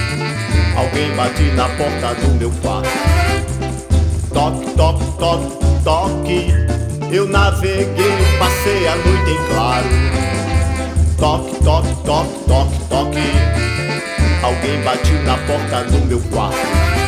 Alguém bate na porta do meu quarto. Toque, toque, toque, toque. Eu naveguei, passei a noite em claro. Toque, toque, toque, toque, toque. Alguém bate na porta do meu quarto.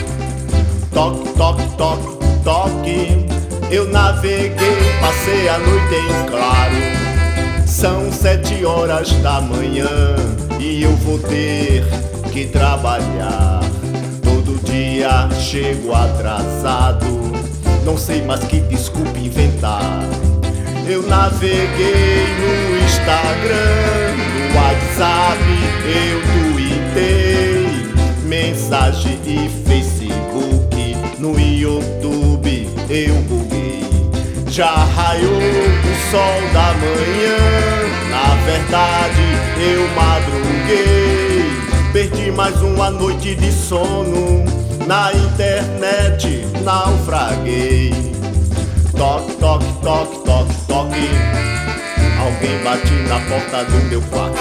Toque, toque, toque, toque. Eu naveguei, passei a noite em claro. São 7 horas da manhã e eu vou ter que trabalhar. Todo dia chego atrasado, não sei mais que desculpa inventar. Eu naveguei no Instagram, no WhatsApp, eu tuitei, mensagem e Facebook, no YouTube eu buguei. Já raiou o sol da manhã, na verdade eu madruguei. Perdi mais uma noite de sono, na internet naufraguei. Toque, toque, toque, toque, toque. Alguém bate na porta do meu quarto.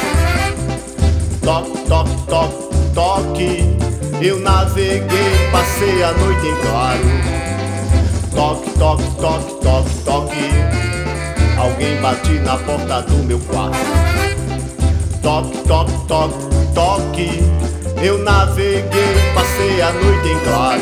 Toque, toque, toque, toque. Eu naveguei, passei a noite em claro. Toque, toque, toque, toque, toque. Alguém bate na porta do meu quarto. Toque, toque, toque, toque. Eu naveguei, passei a noite em claro.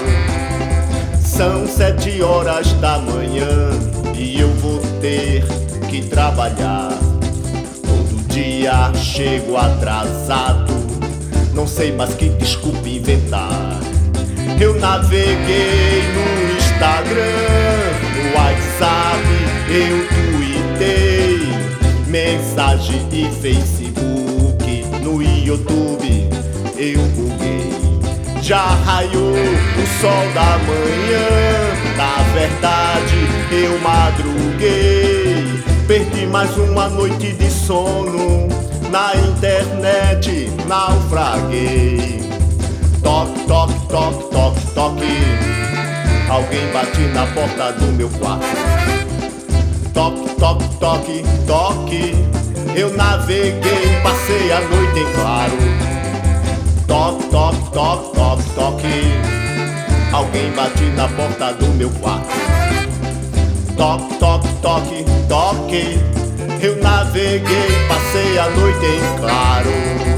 São 7 horas da manhã e eu vou ter que trabalhar. Todo dia chego atrasado, não sei mais que desculpa inventar. Eu naveguei no Instagram, no WhatsApp, eu tuitei, mensagem e Facebook, no YouTube eu buguei. Já raiou o sol da manhã, na verdade eu madruguei. Perdi mais uma noite de sono, na internet naufraguei. Toque, toque, toque, toque, toque. Alguém bate na porta do meu quarto. Toque, toque, toque, toque. Eu naveguei, passei a noite em claro. Toque, toque, toque, toque, toque. Alguém bate na porta do meu quarto. Toque, toque, toque, toque. Eu naveguei, passei a noite em claro.